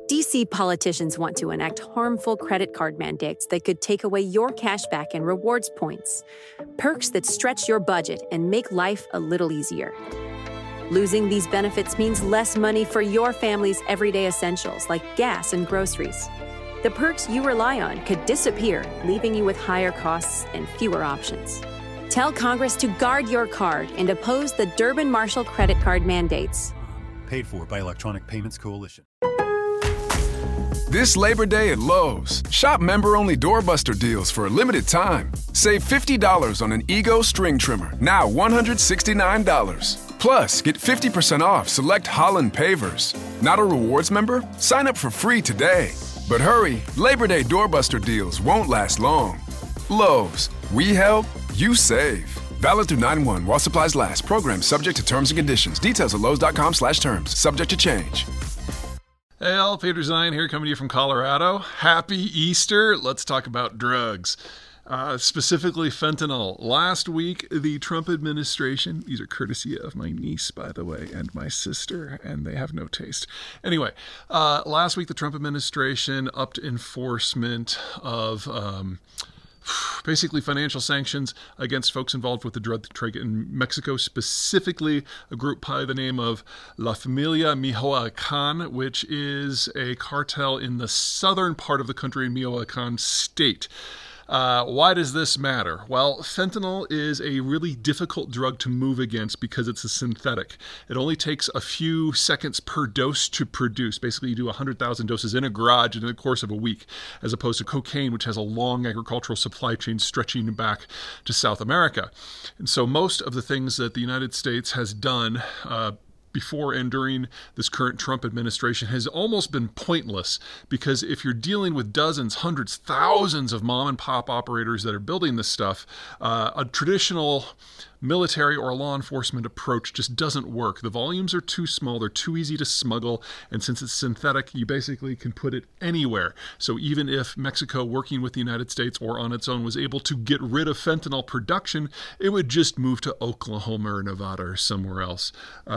DC politicians want to enact harmful credit card mandates that could take away your cash back and rewards points. Perks that stretch your budget and make life a little easier. Losing these benefits means less money for your family's everyday essentials like gas and groceries. The perks you rely on could disappear, leaving you with higher costs and fewer options. Tell Congress to guard your card and oppose the Durbin-Marshall credit card mandates. Paid for by Electronic Payments Coalition. This Labor Day at Lowe's, shop member-only doorbuster deals for a limited time. Save $50 on an Ego string trimmer, now $169. Plus, get 50% off select Holland pavers. Not a rewards member? Sign up for free today. But hurry, Labor Day doorbuster deals won't last long. Lowe's, we help, you save. Valid through 9/1 while supplies last. Program subject to terms and conditions. Details at lowes.com/terms. Subject to change. Hey all, Peter Zeihan here coming to you from Colorado. Happy Easter. Let's talk about drugs. Specifically fentanyl. Last week, the Trump administration, these are courtesy of my niece, by the way, and my sister, and they have no taste. Anyway, last week, the Trump administration upped enforcement of basically financial sanctions against folks involved with the drug trade in Mexico, specifically a group by the name of La Familia Michoacan, which is a cartel in the southern part of the country, Michoacan state. Why does this matter? Well, fentanyl is a really difficult drug to move against because it's a synthetic. It only takes a few seconds per dose to produce. Basically, you do 100,000 doses in a garage in the course of a week, as opposed to cocaine, which has a long agricultural supply chain stretching back to South America. And so most of the things that the United States has done before and during this current Trump administration has almost been pointless, because if you're dealing with dozens, hundreds, thousands of mom and pop operators that are building this stuff, a traditional military or law enforcement approach just doesn't work. The volumes are too small, they're too easy to smuggle, and since it's synthetic, you basically can put it anywhere. So even if Mexico, working with the United States or on its own, was able to get rid of fentanyl production, it would just move to Oklahoma or Nevada or somewhere else.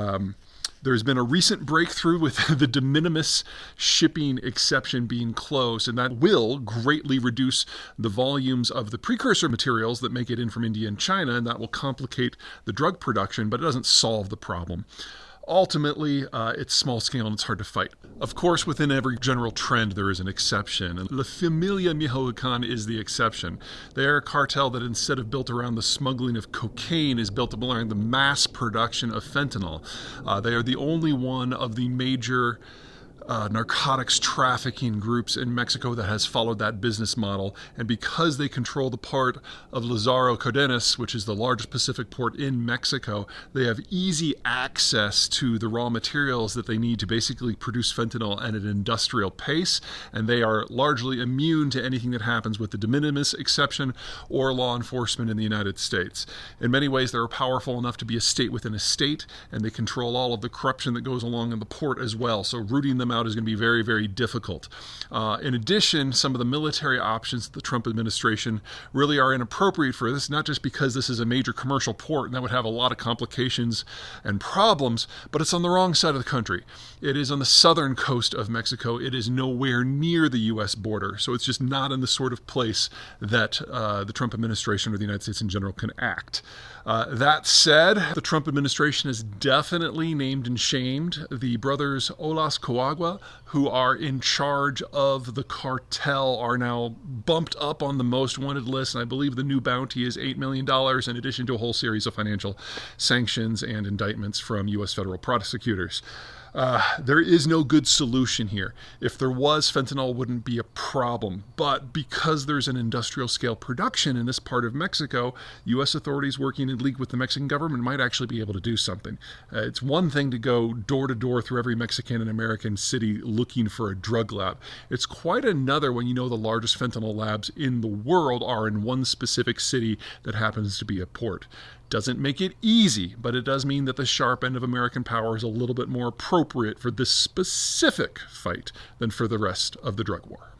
There's been a recent breakthrough with the de minimis shipping exception being closed, and that will greatly reduce the volumes of the precursor materials that make it in from India and China, and that will complicate the drug production, but it doesn't solve the problem. Ultimately, it's small scale and it's hard to fight. Of course, within every general trend, there is an exception, and La Familia Michoacan is the exception. They are a cartel that, instead of built around the smuggling of cocaine, is built around the mass production of fentanyl. They are the only one of the major narcotics trafficking groups in Mexico that has followed that business model. And because they control the port of Lázaro Cárdenas, which is the largest Pacific port in Mexico, they have easy access to the raw materials that they need to basically produce fentanyl at an industrial pace. And they are largely immune to anything that happens with the de minimis exception or law enforcement in the United States. In many ways, they're powerful enough to be a state within a state, and they control all of the corruption that goes along in the port as well. So rooting them out is going to be very, very difficult. In addition, some of the military options of the Trump administration really are inappropriate for this, not just because this is a major commercial port and that would have a lot of complications and problems, but it's on the wrong side of the country. It is on the southern coast of Mexico. It is nowhere near the U.S. border, so it's just not in the sort of place that the Trump administration or the United States in general can act. That said, the Trump administration has definitely named and shamed the brothers Olas Coagua, who are in charge of the cartel, are now bumped up on the most wanted list, and I believe the new bounty is $8 million, in addition to a whole series of financial sanctions and indictments from U.S. federal prosecutors. There is no good solution here. If there was, fentanyl wouldn't be a problem. But because there's an industrial scale production in this part of Mexico, U.S. authorities working in league with the Mexican government might actually be able to do something. It's one thing to go door to door through every Mexican and American city looking for a drug lab. It's quite another when you know the largest fentanyl labs in the world are in one specific city that happens to be a port. Doesn't make it easy, but it does mean that the sharp end of American power is a little bit more appropriate for this specific fight than for the rest of the drug war.